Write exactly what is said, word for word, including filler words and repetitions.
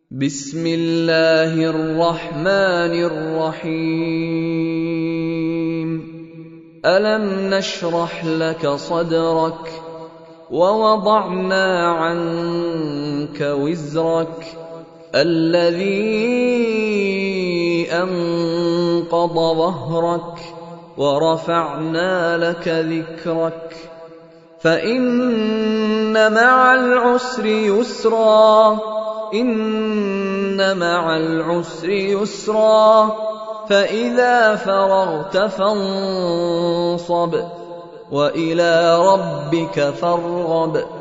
بسم الله الرحمن الرحيم ألم نشرح لك صدرك ووضعنا عنك وزرك الذي أنقض ظهرك ورفعنا لك ذكرك فإن مع العسر يسرا إن مع العسر يسرا فإذا فرغت فانصب وإلى ربك فارغب